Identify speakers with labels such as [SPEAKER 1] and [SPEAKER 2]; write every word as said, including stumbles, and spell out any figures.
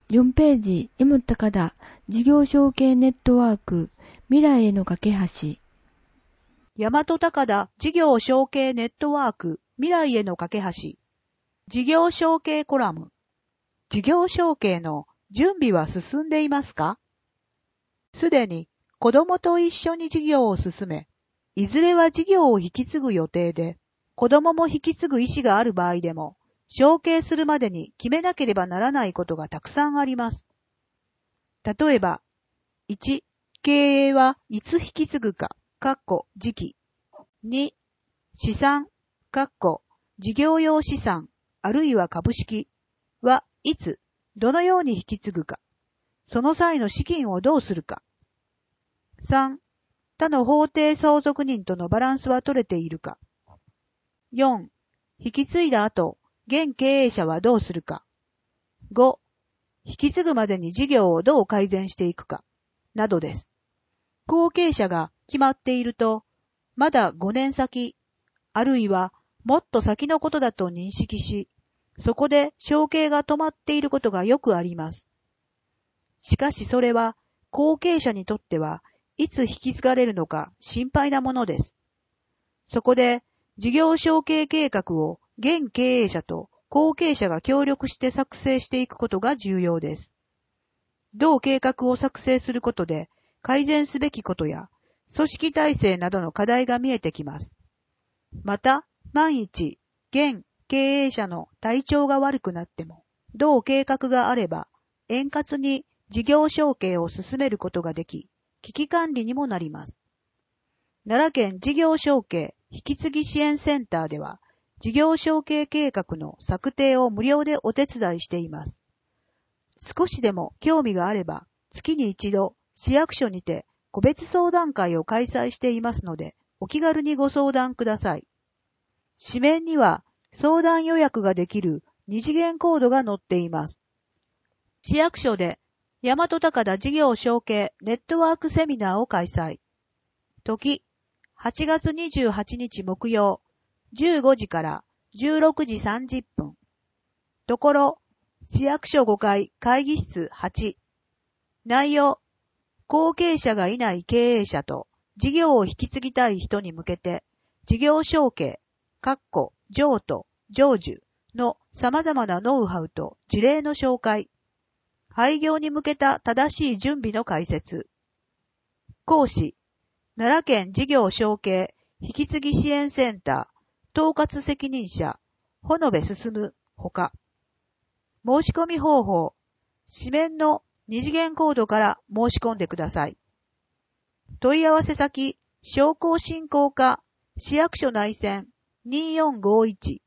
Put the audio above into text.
[SPEAKER 1] よんページ、M高田、事業承継ネットワーク、未来への架け橋。
[SPEAKER 2] 大和高田事業承継ネットワーク、未来への架け橋。事業承継コラム。事業承継の準備は進んでいますか？すでに子供と一緒に事業を進め、いずれは事業を引き継ぐ予定で、子供も引き継ぐ意思がある場合でも、承継するまでに決めなければならないことがたくさんあります。例えば、いち、経営はいつ引き継ぐか、かっこ時期。に、資産、かっこ事業用資産、あるいは株式はいつ、どのように引き継ぐか、その際の資金をどうするか。さん、他の法定相続人とのバランスは取れているか。よん、引き継いだ後、現経営者はどうするか。ご、引き継ぐまでに事業をどう改善していくか、などです。後継者が決まっていると、まだごねん先、あるいはもっと先のことだと認識し、そこで承継が止まっていることがよくあります。しかしそれは、後継者にとってはいつ引き継がれるのか心配なものです。そこで、事業承継計画を現経営者と後継者が協力して作成していくことが重要です。同計画を作成することで改善すべきことや組織体制などの課題が見えてきます。また、万一、現経営者の体調が悪くなっても、同計画があれば円滑に事業承継を進めることができ、危機管理にもなります。奈良県事業承継引き継ぎ支援センターでは、事業承継計画の策定を無料でお手伝いしています。少しでも興味があれば、月に一度市役所にて個別相談会を開催していますので、お気軽にご相談ください。紙面には相談予約ができる二次元コードが載っています。市役所で大和高田事業承継ネットワークセミナーを開催。時、はちがつにじゅうはちにち木曜、じゅうごじからじゅうろくじさんじゅっぷん。ところ、市役所ごかい会議室はち。内容、後継者がいない経営者と事業を引き継ぎたい人に向けて、事業承継、かっこ譲渡、成就の様々なノウハウと事例の紹介。廃業に向けた正しい準備の解説。講師、奈良県事業承継引き継ぎ支援センター統括責任者、穂部進ほか。申し込み方法、紙面の二次元コードから申し込んでください。問い合わせ先、商工振興課、市役所内線にーよんごいち